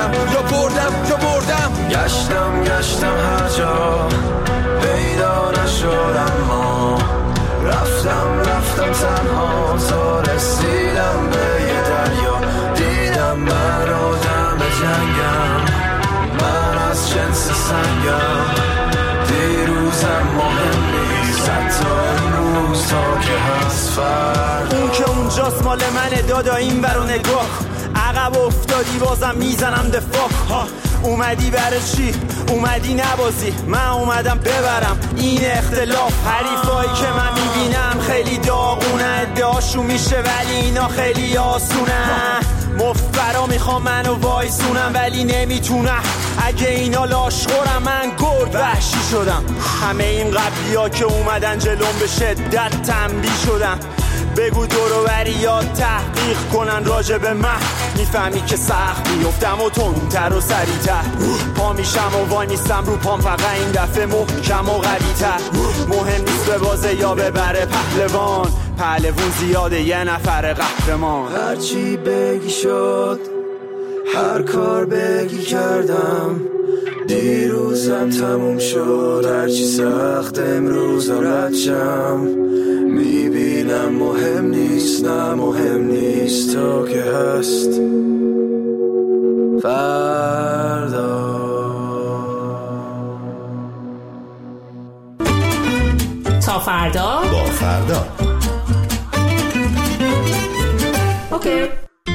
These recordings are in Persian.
دارم، یا بردم یا بردم. گشتم هر جا پیدا نشدم، ما رفتم تنها تا رسیدم به یه دریا. دیدم من آدم جنگم، من از جنس سنگم. دیروزم مهم نیست حتی امروز تا که هست فردا. اون که اونجاست مال منه دادا، این برو نگاه. عقب افتادی بازم میزنم دفاع. اومدی برای چی؟ اومدی نبازی، من اومدم ببرم. این اختلاف حریفایی که من میبینم خیلی داغونه، ادعاشون میشه ولی اینا خیلی آسونه. مفبرا میخوام منو وایسونم ولی نمیتونم. اگه اینا لاشخورم من گرگ وحشی شدم. همه این قبلی ها که اومدن جلوم به شدت تنبیه شدم. بگو دورو بریات تحقیق کنن راجع به من، میفهمی که سخت بیفتم و تندتر و سریعتر. پا میشم و وای میستم رو پام، فقط این دفعه محکم و قوی‌تر. مهم نیست به بازه یا ببره پهلوون زیاده یه نفر قهرمان. هرچی بگی شد، هر کار بگی کردم. دیروزم تموم شد، هرچی سخت امروز رد شم. میبینم مهم نیست، نه مهم نیست تا که هست فردا. تا فردا با فردا. اوکی.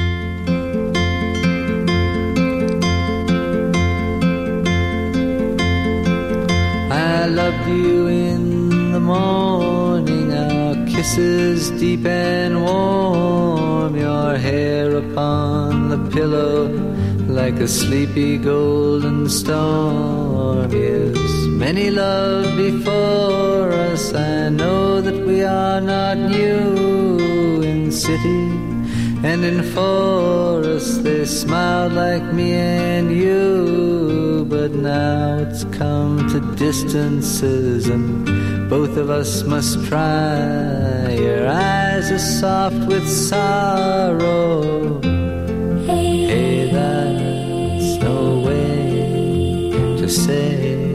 I loved you in the morning, our kisses deep and warm, your hair upon the pillow like a sleepy golden storm. Yes, many love before us, I know that we are not new. In city and in forest they smiled like me and you. But now it's come to distances and both of us must try. Your eyes are soft with sorrow. Hey, that's no way to say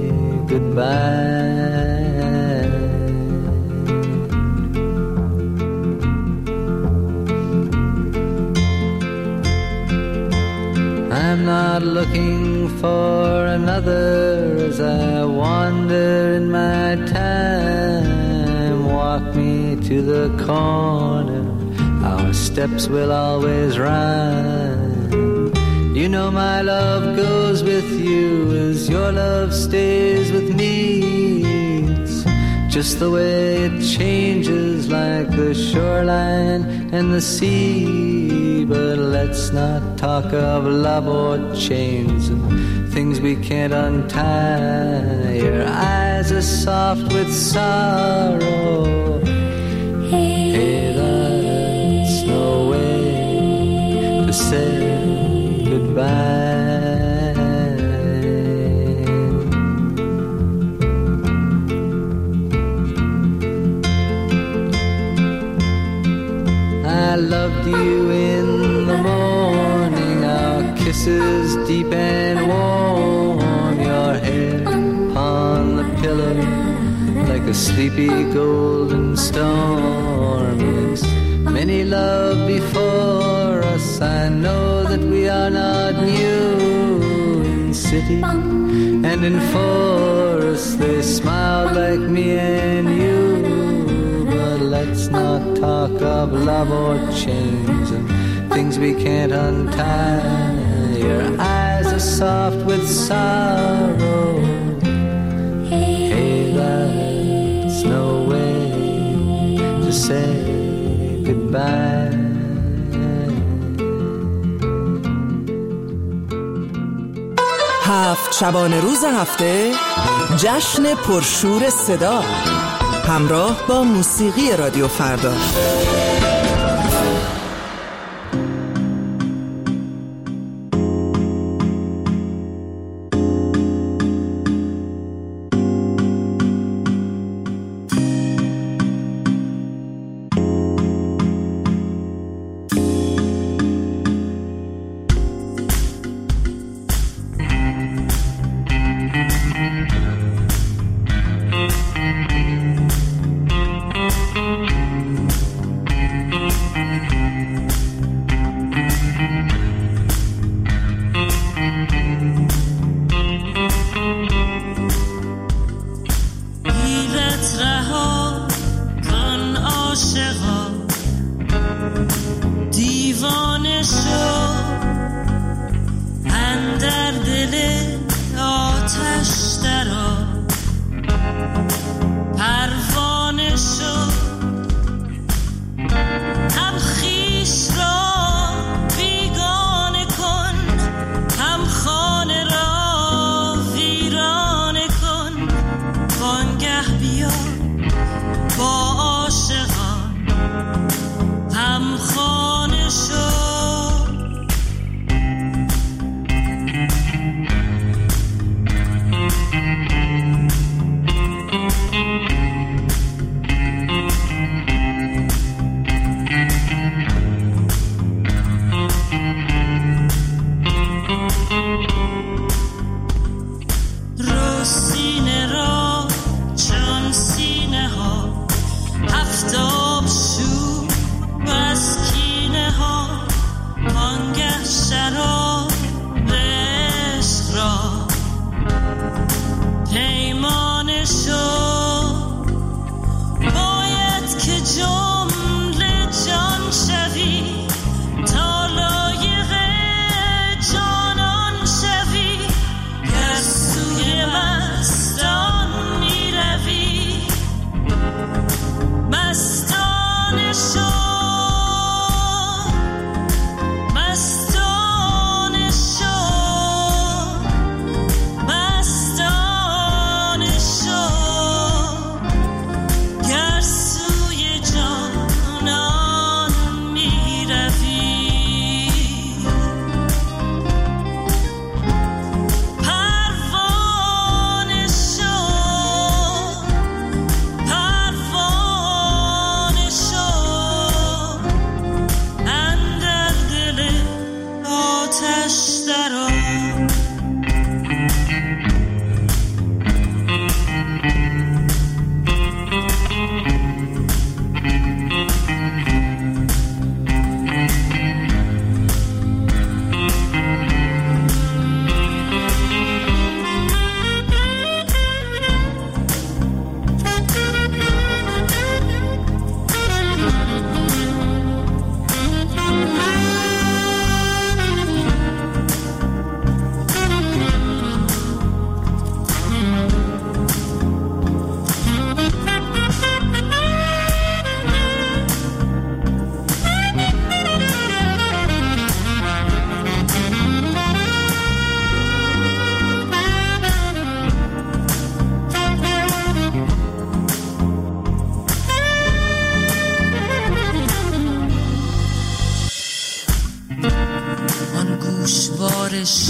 goodbye. I'm not looking for another as I wander in my time. Walk me to the corner, our steps will always rhyme. You know my love goes with you as your love stays with me. It's just the way it changes like the shoreline and the sea. But let's not talk of love or chains and things we can't untie. Your eyes are soft with sorrow. Hey, that's no way to say goodbye. I loved you in the morning, our kisses deep and warm, your hair upon the pillow like a sleepy golden storm. Yes, many love before us, I know that we are not new. In city and in forest they smiled like me and you. But let's not talk of love or chains and things we can't untie. Your eyes are soft with sorrow. Hey, that's no way to say goodbye. هفت شبانه روز هفته جشن پرشور صدا همراه با موسیقی رادیو فردا.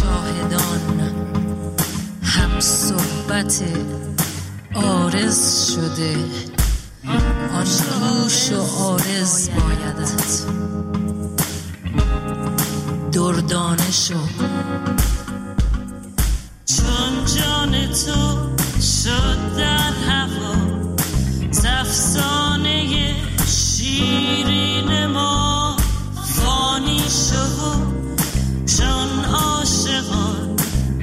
شاهدان هم صحبت عارض شده، آن گوش و عارض بایدت دردانه شو. چون جان تو شد در هوا افسانه شیرین ما، فانی شو چون عاشقان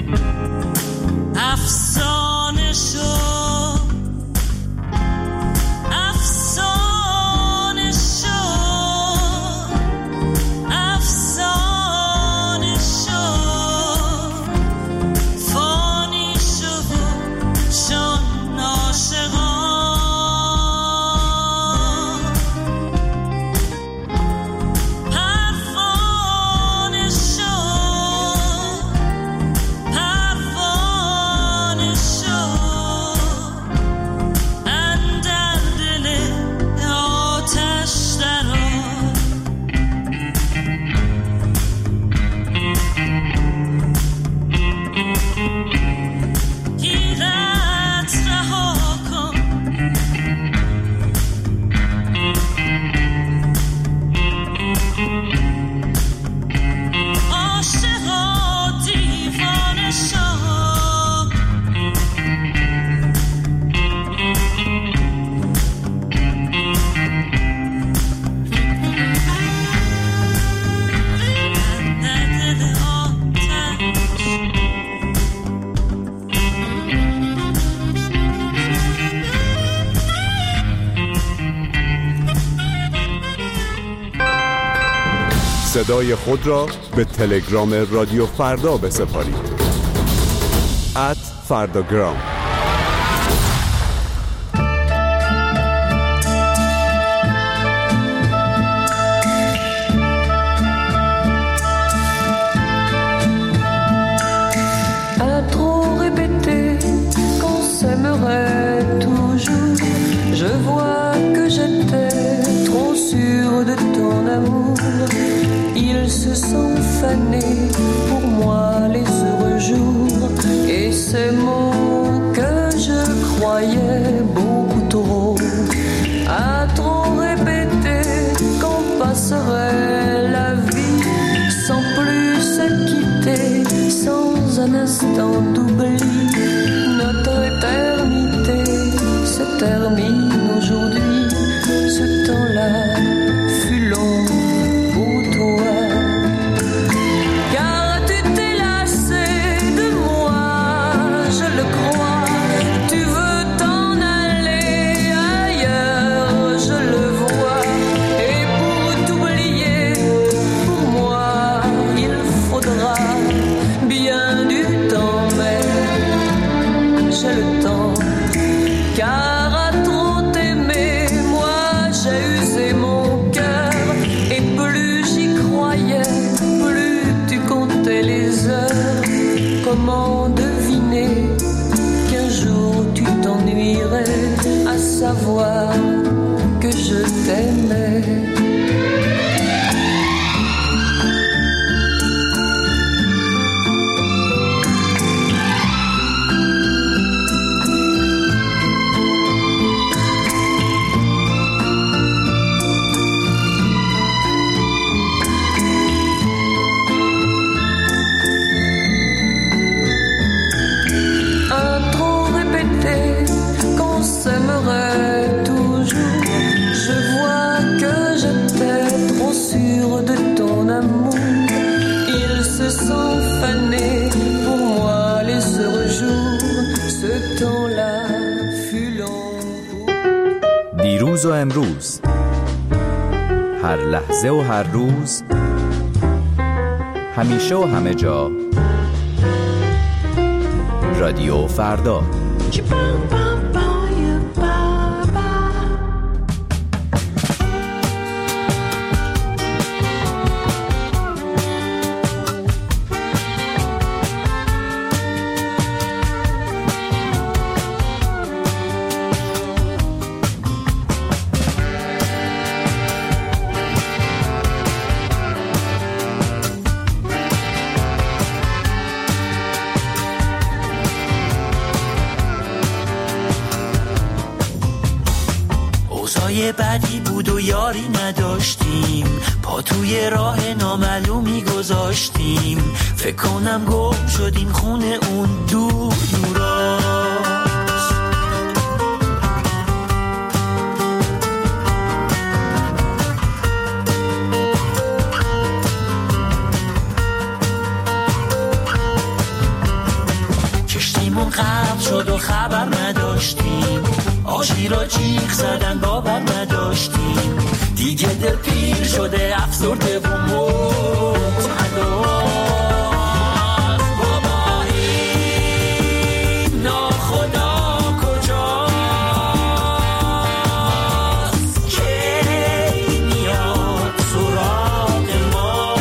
افسانه شو. صدای خود را به تلگرام رادیو فردا بسپارید. @فرداگرام. Ils se sont fanés pour moi les heureux jours, et ces mots que je croyais beaucoup trop, à trop répéter qu'on passerait la vie sans plus se quitter, sans un instant d'oubli. Notre éternité se termine aujourd'hui, ce temps-là fut long pour toi. Car tu t'es lassé de moi, je le crois. Tu veux t'en aller ailleurs, je le vois. Et pour t'oublier, pour moi, il faudra bien du temps, mais j'ai le temps. Car à trop t'aimer, moi j'ai usé mon cœur. Et plus j'y croyais, plus tu comptais les heures. Comment deviner qu'un jour tu t'ennuierais à savoir que je t'aimais? دیروز و امروز، هر لحظه و هر روز، همیشه و همه جا، رادیو فردا. روزای بدی بود و یاری نداشتیم، پا توی راه نامعلومی گذاشتیم، فکر کنم گم شدیم خونه اون دور دوراست. کشتیمون غرق شد و خبر نداشتیم، آشی را جیغ زدن باور نداشتیم، دیگه دل پیر شده افسرده و موت بابا این ناخدا کجاست که میاد سراغ ما،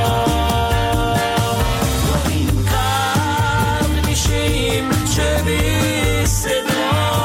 این قرد میشیم چه بی صدا.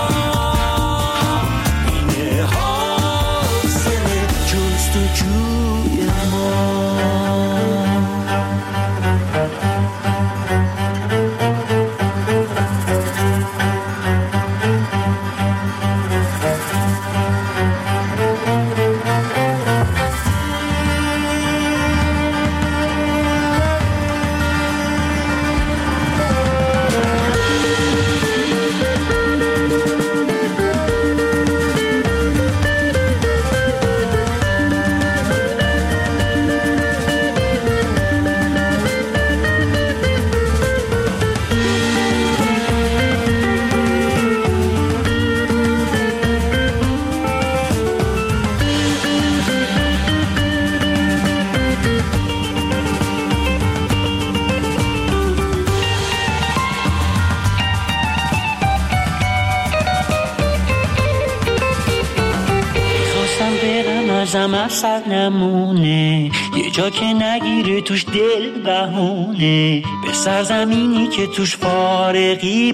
اثر نمونه، یه جا که نگیره توش دل بهونه، به سرزمینی که توش فارغی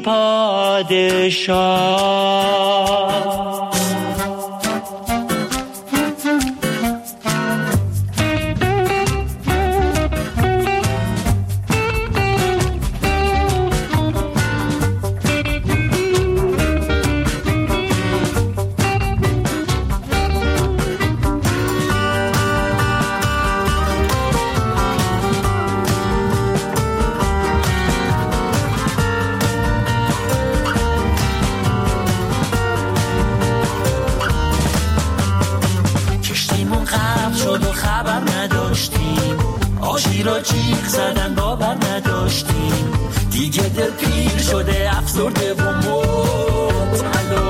پادشاه. جیغ زدن باور نداشتیم، دیگه دل پیر شده افسرده و موت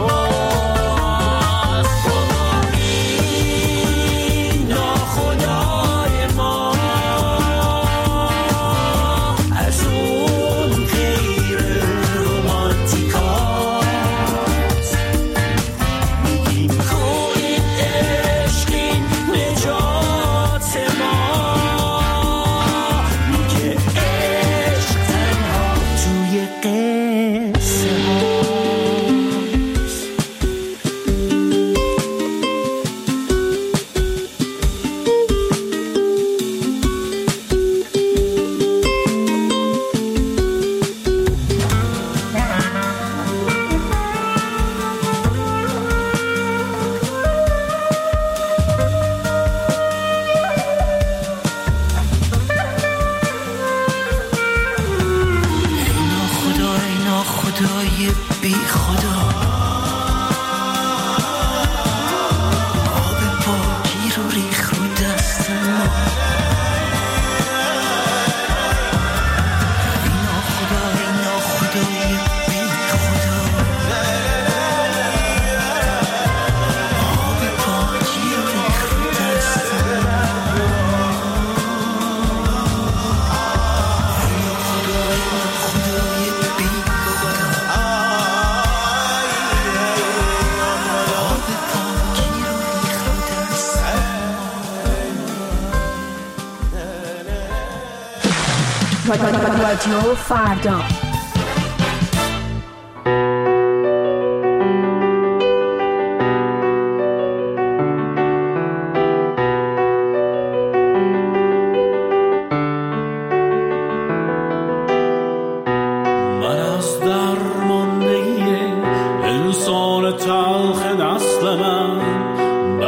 ناخدای ما از اون غیر رومانتیکاست، میگیم کوی عشقی نجات ما. رادیو فردا.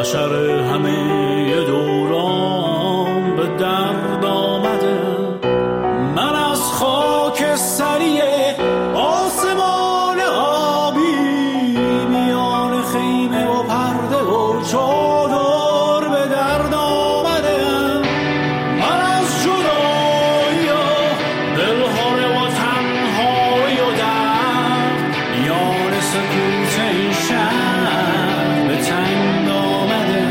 بشر همه دوران به درد آمده. من از خاک سری آسمان آبی میان خیمه و پرده و چادر به درد آمده. من از جدایی و دلهاره و تنهایی و درد میان سکوت این شهر به تنگ آمده.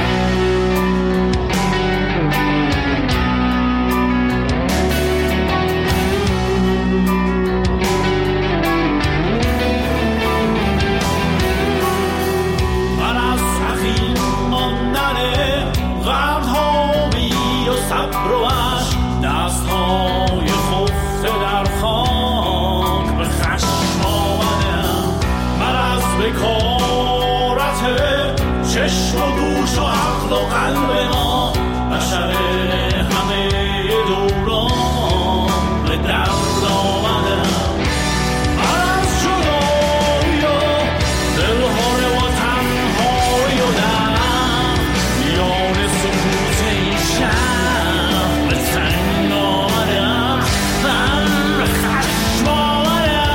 من از سخی ماندن غم‌هایی و صبر و عشق، دست‌های خفته در خاک به خشم آمدم. من از بکارت چشم و گوش و عقل و قلب ما، بشر همه دوران به درد آمدم. من از جدایی و دلهاره و تنهایی و درد میان سکوت این شهر به تنگ آمدم. من به خشم آمدم.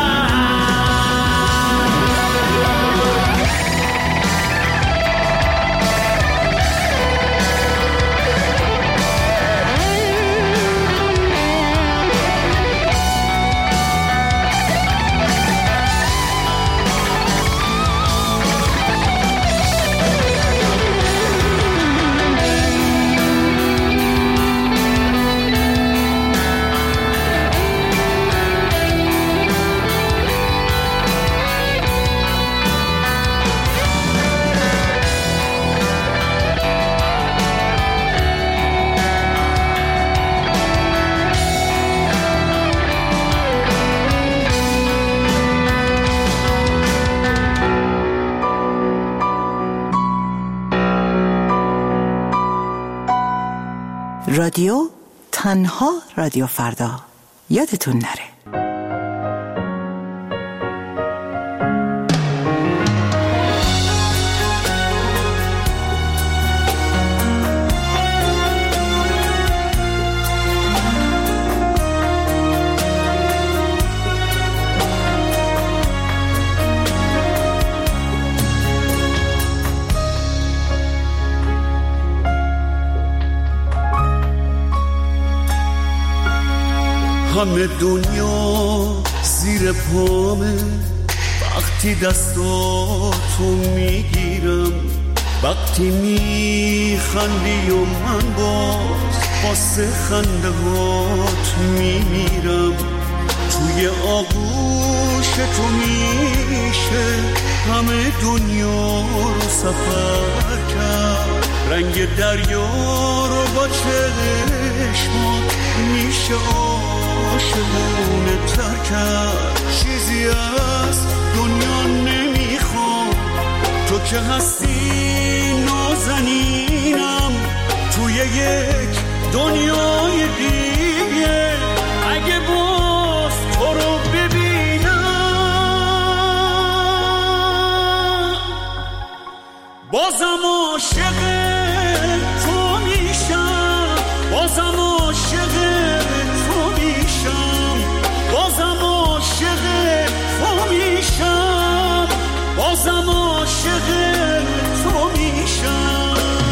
رادیو تنها رادیو فردا، یادتون نره. همه دنیا زیر پامه وقتی دستاتو میگیرم، وقتی میخندی و من باز واسه خنده هات میمیرم. توی آغوش تو میشه همه دنیا رو سفر کرد، رنگ دریا رو با چشمات میشه عاشقونه تر کرد. چیزی از دنیا نمیخوام، تو که هستی نازنینم توی یک دنیای دیگه. اگه باز تو رو ببینم بازم عاشق تو میشم، بازم عاشق تو میشم، بازم عاشق تو میشم، بازم عاشق تو میشم.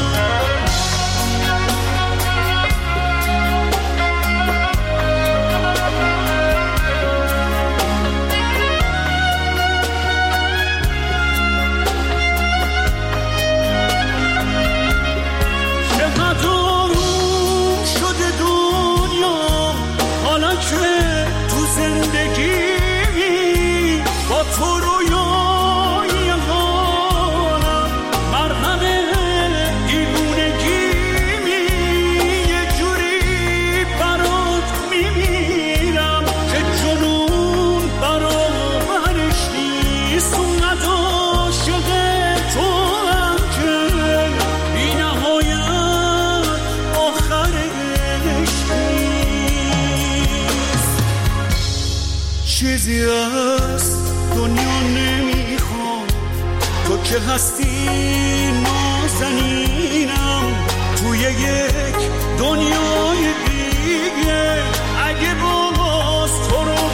چیزی از دنیا نمیخوام، تو که هستی نازنینم توی یک دنیای دیگه اگه باز تو رو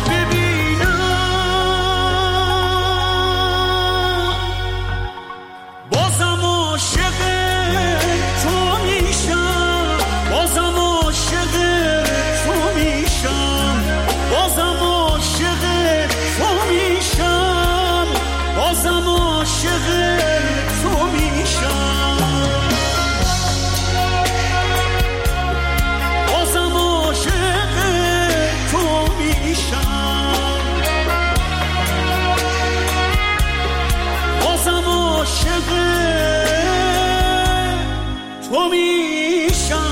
ببینم بازم عاشق تو میشم بازم عاشق تو میشم بازم عاشق تو میشم بازم عاشق تو میشم بازم عاشق تو میشم بازم عاشق تو میشم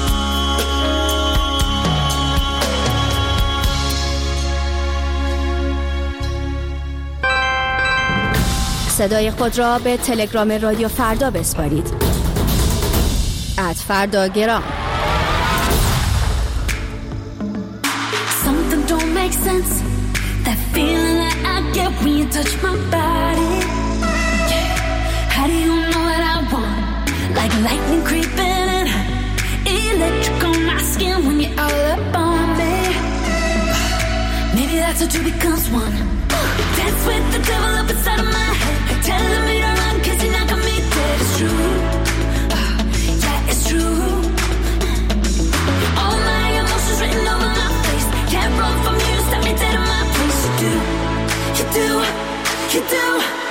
صدای خود را به تلگرام رادیو فردا بسپارید. @فرداگرام. Something don't make sense. That feeling that I get when you touch my body. Yeah. How do you know what I want? Like lightning creeping in, electric on my skin when you're all up on me. Maybe that's what two becomes one. Dance with the devil up inside of my head. Telling me to run 'cause you're not gonna be dead. It's true. Yeah, it's true. All my emotions written over my face. Can't run from you, stop me dead in my place. You do, you do, you do.